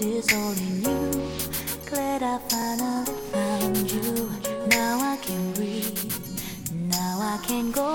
it is all in you. Glad I finally found you. Now I can breathe. Now I can go